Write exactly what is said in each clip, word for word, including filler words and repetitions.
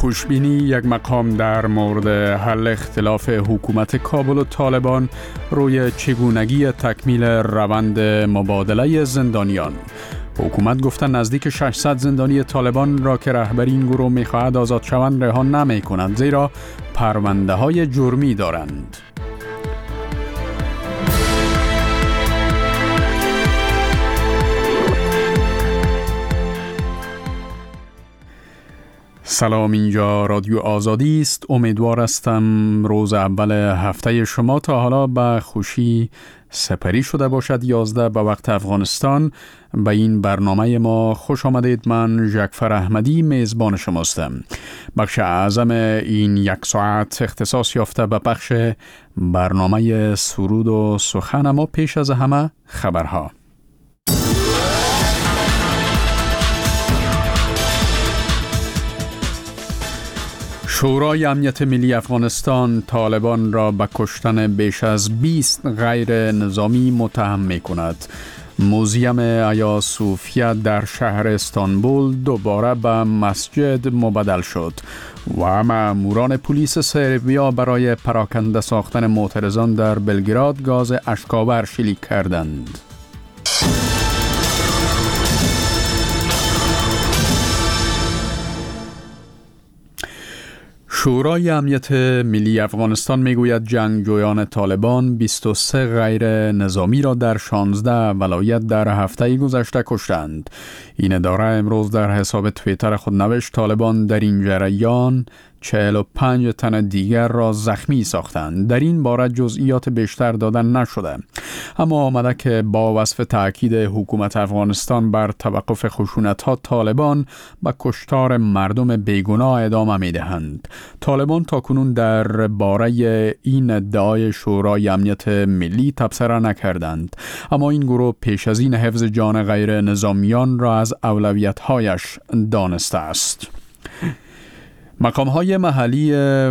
خوشبینی یک مقام در مورد حل اختلاف حکومت کابل و طالبان روی چگونگی تکمیل روند مبادله زندانیان. حکومت گفته نزدیک ششصد زندانی طالبان را که رهبری این گروه می‌خواهد آزاد شوند رها نمی‌کند، زیرا پرونده‌های جرمی دارند. سلام، اینجا رادیو آزادی است. امیدوار هستم روز اول هفته شما تا حالا به خوشی سپری شده باشد. یازده به وقت افغانستان. به این برنامه ما خوش آمدید. من جعفر احمدی میزبان شماستم. بخش اعظم این یک ساعت اختصاص یافته به بخش برنامه سرود و سخن، اما پیش از همه خبرها. شورای امنیت ملی افغانستان طالبان را به کشتن بیش از بیست غیر نظامی متهم می کند. موزیم آیا صوفیه در شهر استانبول دوباره به مسجد مبدل شد و ماموران پلیس سربیا برای پراکنده ساختن معترضان در بلگراد گاز اشک‌آور شلیک کردند. شورای امنیت ملی افغانستان میگوید جنگجویان طالبان بیست و سه غیر نظامی را در شانزده ولایت در هفته گذشته کشتند. این اداره امروز در حساب توییتر خود نوشت طالبان در این جریان چهل و پنج تن دیگر را زخمی ساختند. در این باره جزئیات بیشتر دادن نشده، اما آمده که با وصف تأکید حکومت افغانستان بر توقف خشونت‌ها، طالبان به کشتار مردم بیگناه ادامه می‌دهند. طالبان تاکنون در باره این ادعای شورای امنیت ملی تبصره نکردند، اما این گروه پیش از این حفظ جان غیر نظامیان را از اولویت‌هایش دانسته است. مقام‌های محلی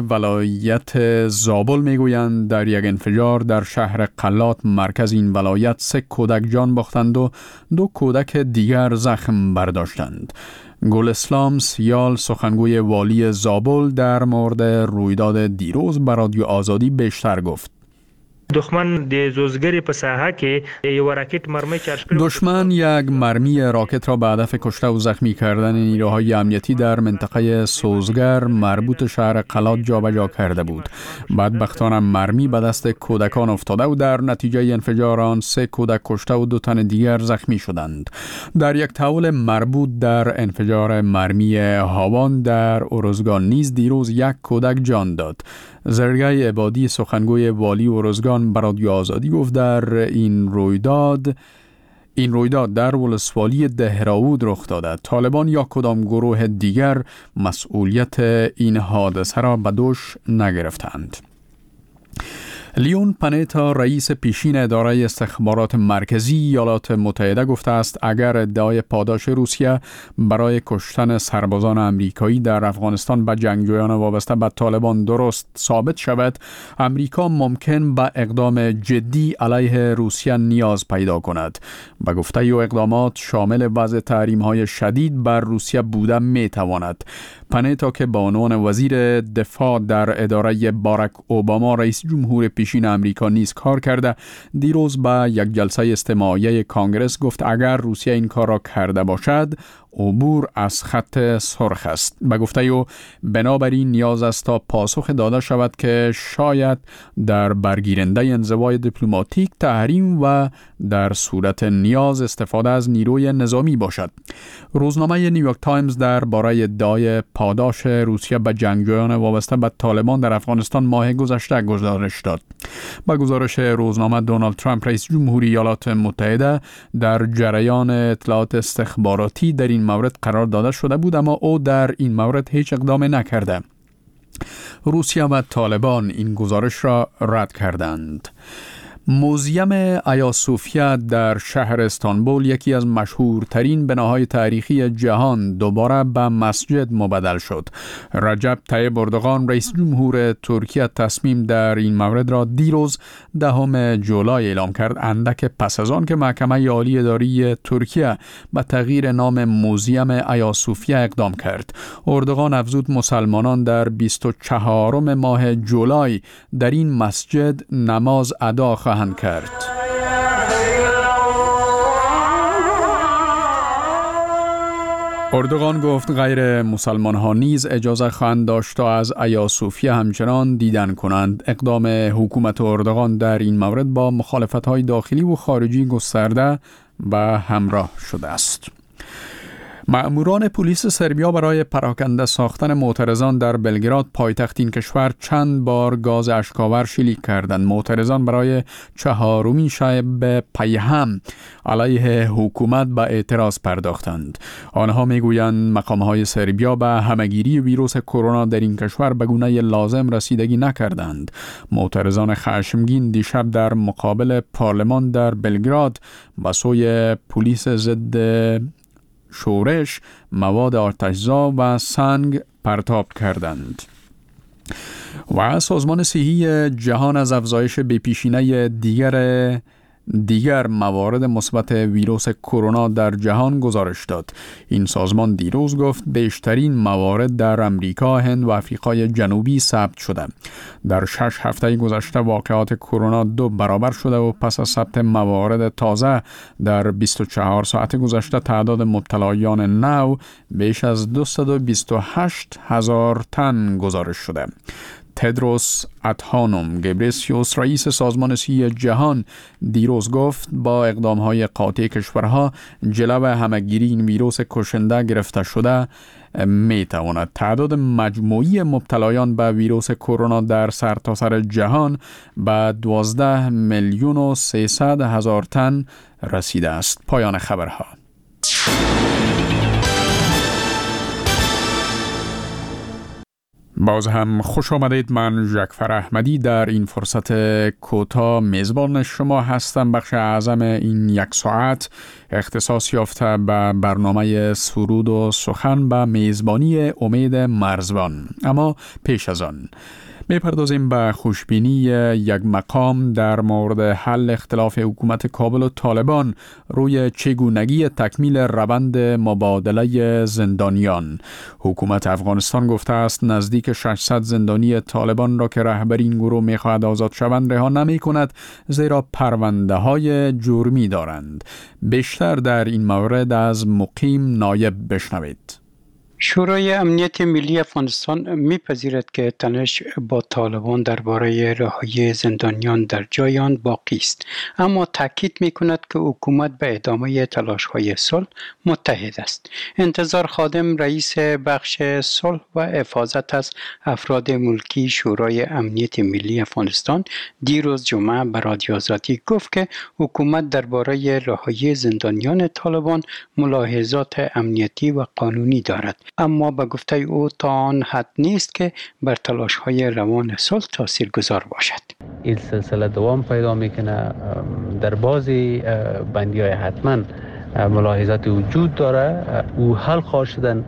ولایت زابل میگویند در یک انفجار در شهر قلات مرکز این ولایت سه کودک جان باختند و دو کودک دیگر زخم برداشتند. گل اسلام سیال سخنگوی والی زابل در مورد رویداد دیروز به رادیو آزادی بیشتر گفت. دشمن د زوزګری په ساحه کې یو راکټ مرمی چارج کړ. دشمن یک مرمی راکت را به هدف کشته و زخمی کردن نیروهای امنیتی در منطقه سوزگر مربوط شهر قلات جابجا کرده بود. بدبختانه مرمی به دست کودکان افتاده و در نتیجه انفجار آن سه کودک کشته و دو تن دیگر زخمی شدند. در یک تحول مربوط در انفجار مرمی هاوان در ارزگان نیز دیروز یک کودک جان داد. زرگای عبادی سخنگوی والی ارزگان به رادیو آزادی گفت در این رویداد این رویداد در ولسوالی دهراود رخ داده. طالبان یا کدام گروه دیگر مسئولیت این حادثه را به دوش نگرفتند. لیون پانیتا رئیس پیشین اداره استخبارات مرکزی ایالات متحده گفته است اگر ادعای پاداش روسیه برای کشتن سربازان امریکایی در افغانستان به جنگجویان وابسته به طالبان درست ثابت شود، امریکا ممکن به اقدام جدی علیه روسیه نیاز پیدا کند. به گفته او اقدامات شامل وضع تحریم‌های شدید بر روسیه بوده می‌تواند. پانیتا که به عنوان وزیر دفاع در اداره باراک اوباما رئیس جمهور پیشین امریکا نیز کار کرده، دیروز به یک جلسه اجتماعی کانگرس گفت اگر روسیه این کار را کرده باشد عبور از خط سرخ است. به گفته او بنابراین نیاز است تا پاسخ داده شود که شاید در برگیرنده انزوای دیپلماتیک تحریم و در صورت نیاز استفاده از نیروی نظامی باشد. روزنامه نیویورک تایمز در باره ادعای پاداش روسیه به جنگجویان وابسته به طالبان در افغانستان ماه گذشته گزارش داد. با گزارش روزنامه دونالد ترامپ رئیس جمهوری ایالات متحده در جریان اطلاعات استخباراتی در این مورد قرار داده شده بود، اما او در این مورد هیچ اقدامی نکرده. روسیه و طالبان این گزارش را رد کردند. موزیم آیا صوفیا در شهر استانبول، یکی از مشهورترین بناهای تاریخی جهان، دوباره به مسجد مبدل شد. رجب طیب اردوغان رئیس جمهور ترکیه تصمیم در این مورد را دیروز دهم جولای اعلام کرد، اندک پس از آن که محکمه عالی اداری ترکیه به تغییر نام موزیم آیا صوفیا اقدام کرد. اردوغان افزود مسلمانان در بیست و چهارم ماه جولای در این مسجد نماز ادا خواهند کرد. اردوغان گفت غیر مسلمان ها نیز اجازه خواهند داشت تا از آیا صوفیا همچنان دیدن کنند. اقدام حکومت اردوغان در این مورد با مخالفت های داخلی و خارجی گسترده و همراه شده است. مأموران پلیس سربیا برای پراکنده ساختن معترضان در بلگراد، پایتخت این کشور، چند بار گاز اشک‌آور شلیک کردند. معترضان برای چهارمین شب پی هم علیه حکومت به اعتراض پرداختند. آنها میگویند مقام‌های سربیا به همه‌گیری ویروس کرونا در این کشور به گونه لازم رسیدگی نکردند. معترضان خشمگین دیشب در مقابل پارلمان در بلگراد به سوی پلیس ضد شورش مواد آتش‌زا و سنگ پرتاب کردند. و سازمان صحی جهان از افزایش بی‌پیشینه دیگر دیگر موارد مثبت ویروس کرونا در جهان گزارش داد. این سازمان دیروز گفت بیشترین موارد در امریکا، هند و آفریقای جنوبی ثبت شده. در شش هفته گذشته واقعات کرونا دو برابر شده و پس از ثبت موارد تازه در بیست و چهار ساعت گذشته تعداد مبتلایان نو بیش از دویست و بیست و هشت هزار تن گزارش شده. تدروس ادهانوم گبریسیوس رئیس سازمان صحی جهان دیروز گفت با اقدام‌های قاطع کشورها جلو همه‌گیری این ویروس کشنده گرفته شده می‌تواند تعداد مجموعی مبتلایان به ویروس کرونا در سرتاسر جهان به دوازده میلیون و سیصد هزار تن رسیده است. پایان خبرها. باز هم خوش آمدید. من جعفر احمدی در این فرصت کوتاه میزبان شما هستم. بخش اعظم این یک ساعت اختصاص یافته به برنامه سرود و سخن به میزبانی امید مرزبان. اما پیش از آن میپردازیم به خوشبینی یک مقام در مورد حل اختلاف حکومت کابل و طالبان روی چگونگی تکمیل روند مبادله زندانیان. حکومت افغانستان گفته است نزدیک ششصد زندانی طالبان را که رهبری این گروه میخواهد آزاد شوند رها نمی کند، زیرا پرونده های جرمی دارند. بیشتر در این مورد از مقیم نایب بشنوید. شورای امنیت ملی افغانستان میپذیرد که تنش با طالبان درباره رهایی زندانیان در جای آن باقی است، اما تاکید میکند که حکومت به ادامه تلاش‌های صلح متحد است. انتظار خادم رئیس بخش صلح و حفاظت از افراد ملکی شورای امنیت ملی افغانستان دیروز جمعه به رادیو آزادی گفت که حکومت درباره رهایی زندانیان طالبان ملاحظات امنیتی و قانونی دارد، اما به گفته او تا آن حد نیست که بر تلاش‌های روان صلح تاثیرگذار باشد. این سلسله دوام پیدا میکنه. در بعضی بندی‌های حتما ملاحظات وجود داره. او حل خواهد شدن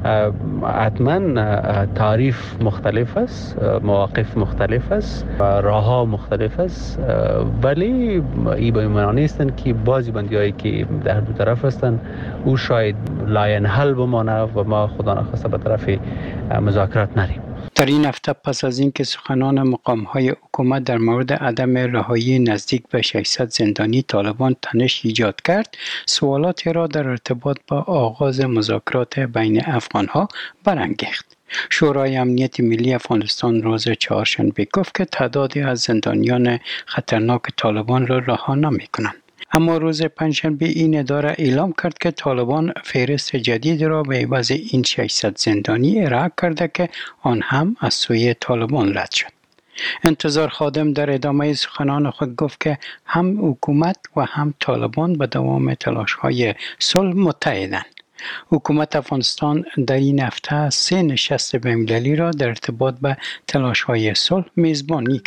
حتما تعریف مختلف است، مواقف مختلف است، راه‌ها مختلف است، ولی این به معنی نیستن که بعضی بندی‌هایی که در دو طرف هستند او شاید لاین حل بمانه و ما خدا نخواسته به طرف مذاکرات نریم. در این هفته پس از اینکه سخنان مقام‌های حکومت در مورد عدم رهایی نزدیک به ششصد زندانی طالبان تنش ایجاد کرد، سوالاتی را در ارتباط با آغاز مذاکرات بین افغان‌ها برانگیخت. شورای امنیت ملی افغانستان روز چهارشنبه گفت که تعدادی از زندانیان خطرناک طالبان را رها نمی‌کنند. اما روز پنجشنبه این اداره اعلام کرد که طالبان فهرست جدید را به عوض این ششصد زندانی ارائه کرده که آن هم از سوی طالبان رد شد. انتظار خادم در ادامه سخنان خود گفت که هم حکومت و هم طالبان به دوام تلاش‌های صلح متحدند. حکومت افغانستان در این هفته سه نشست بین‌المللی را در ارتباط به تلاش‌های صلح میزبانی کرد.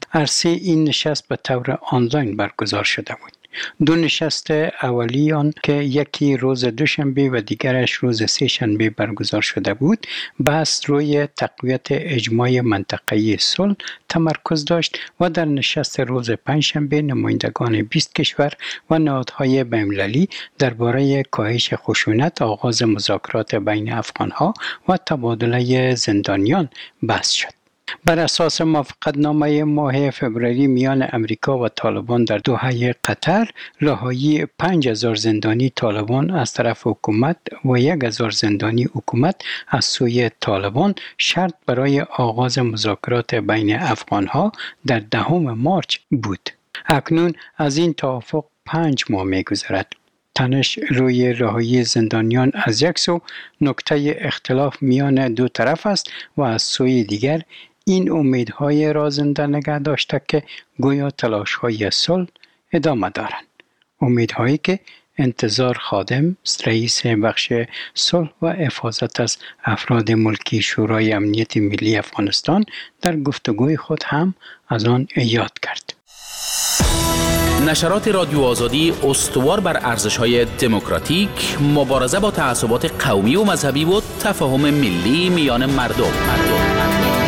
عرصه این نشست به طور آنلاین برگزار شده بود. دو نشست اولی آن که یکی روز دوشنبه و دیگرش روز سه شنبه برگزار شده بود، بحث روی تقویت اجماع منطقه‌ای صلح تمرکز داشت و در نشست روز پنجشنبه نمایندگان بیست کشور و نهادهای بین‌المللی درباره کاهش خشونت، آغاز مذاکرات بین افغان‌ها و تبادله زندانیان بحث شد. بر اساس موافقتنامه ماه فوریه میان امریکا و طالبان در دوحه قطر، رهایی پنج هزار زندانی طالبان از طرف حکومت و یک هزار زندانی حکومت از سوی طالبان شرط برای آغاز مذاکرات بین افغانها در دهم مارچ بود. اکنون از این توافق پنج ماه می‌گذرد. تنش روی رهایی زندانیان از یک سو نقطه اختلاف میان دو طرف است و از سوی دیگر این امیدهای را زنده نگه داشته که گویا تلاش‌های صلح ادامه دارند. امیدهایی که انتظار خادم، رئیس بخش صلح و حفاظت از افراد ملکی شورای امنیت ملی افغانستان در گفتگوی خود هم از آن یاد کرد. نشرات رادیو آزادی استوار بر ارزش‌های دموکراتیک، مبارزه با تعصبات قومی و مذهبی و تفاهم ملی میان مردم. مردم.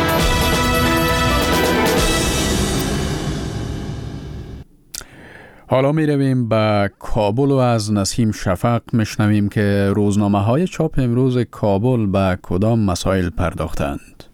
حالا می رویم به کابل و از نسیم شفق میشنویم که روزنامه های چاپ امروز کابل به کدام مسائل پرداختند.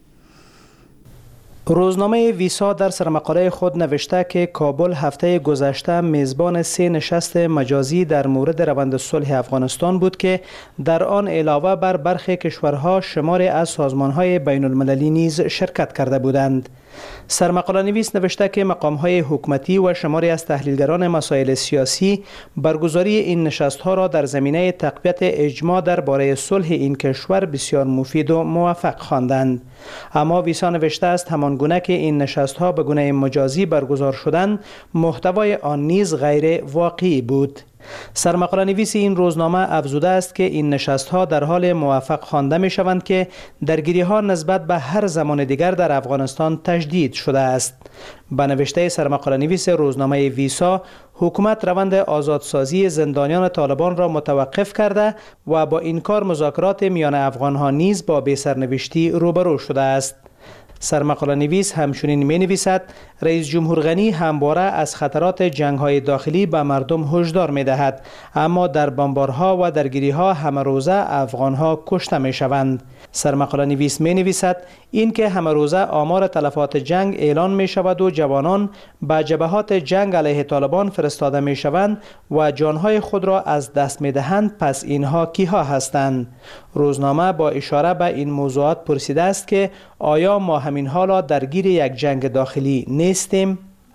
روزنامه ویسا در سرمقاله خود نوشته که کابل هفته گذشته میزبان سه نشست مجازی در مورد روند صلح افغانستان بود که در آن علاوه بر برخی کشورها شماری از سازمانهای بین المللی نیز شرکت کرده بودند. سرمقاله نویس نوشته که مقامهای حکومتی و شماری از تحلیلگران مسائل سیاسی برگزاری این نشستها را در زمینه تقویت اجماع درباره صلح این کشور بسیار مفید و موفق خواندند. اما ویسا نوشته است همانگونه که این نشستها به گونه مجازی برگزار شدند، محتوای آن نیز غیر واقعی بود. سرمقاله نویس این روزنامه افزوده است که این نشست‌ها در حال موفق خوانده می‌شوند که درگیری‌ها نسبت به هر زمان دیگر در افغانستان تجدید شده است. به نوشته سرمقاله نویس روزنامه ویسا، حکومت روند آزادسازی زندانیان طالبان را متوقف کرده و با این کار مذاکرات میان افغان‌ها نیز با بی‌سرنوشتی روبرو شده است. سرمقاله نویس همچنین می نویسد رئیس جمهور غنی همواره از خطرات جنگ‌های داخلی به مردم هشدار می دهد، اما در بمبارها و درگیری‌ها همه روزه افغان‌ها کشته می شوند. سرمقاله نویس می نویسد این که همه روزه آمار تلفات جنگ اعلان می شود و جوانان به جبهات جنگ علیه طالبان فرستاده می شوند و جانهای خود را از دست می دهند، پس اینها کیها هستند؟ روزنامه با اشاره به این موضوعات پرسیده است که آیا ما همین حالا درگیر یک جنگ داخلی نیستیم؟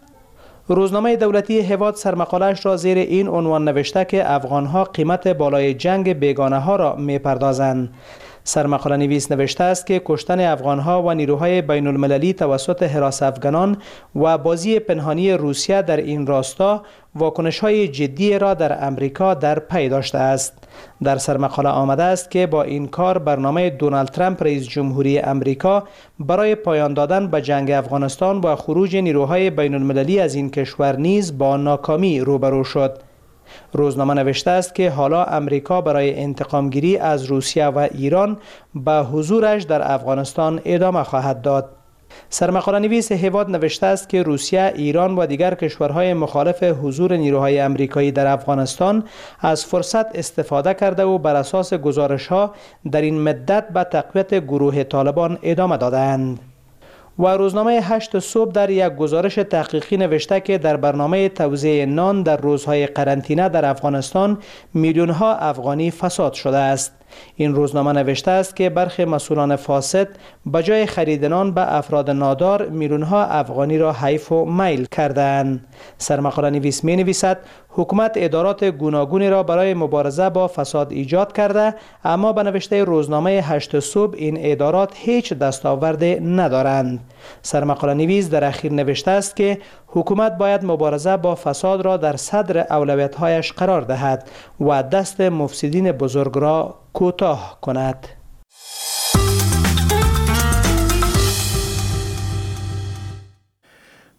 روزنامه دولتی هواد سرمقاله‌اش را زیر این عنوان نوشته که افغان‌ها قیمت بالای جنگ بیگانه ها را می‌پردازند. سرمقاله نویس نوشته است که کشتن افغان‌ها و نیروهای بین المللی توسط حراس افغانان و بازی پنهانی روسیه در این راستا واکنش‌های جدی را در امریکا در پی داشته است. در سرمقاله آمده است که با این کار برنامه دونالد ترامپ رئیس جمهوری امریکا برای پایان دادن به جنگ افغانستان و خروج نیروهای بین المللی از این کشور نیز با ناکامی روبرو شد. روزنامه نوشته است که حالا امریکا برای انتقامگیری از روسیه و ایران به حضورش در افغانستان ادامه خواهد داد. سرمقاله نویس هواد نوشته است که روسیه، ایران و دیگر کشورهای مخالف حضور نیروهای امریکایی در افغانستان از فرصت استفاده کرده و بر اساس گزارش‌ها در این مدت به تقویت گروه طالبان ادامه دادند. و روزنامه هشت صبح در یک گزارش تحقیقی نوشته که در برنامه توزیع نان در روزهای قرنطینه در افغانستان میلیون‌ها افغانی فساد شده است. این روزنامه نوشته است که برخی مسئولان فاسد به جای خرید نان به افراد نادار میلیون‌ها افغانی را حیف و میل کردند. سرمقاله نویس می نویسد حکومت ادارات گوناگونی را برای مبارزه با فساد ایجاد کرده، اما به نوشته روزنامه هشت صبح این ادارات هیچ دستاورد ندارند. سرمقاله نویس در اخیر نوشته است که حکومت باید مبارزه با فساد را در صدر اولویت‌هایش قرار دهد و دست مفسدین بزرگ را کوتاه کند.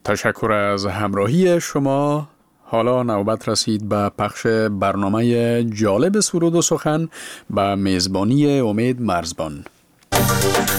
تشکر از همراهی شما. حالا نوبت رسید به پخش برنامه جالب سرود و سخن به میزبانی امید مرزبان.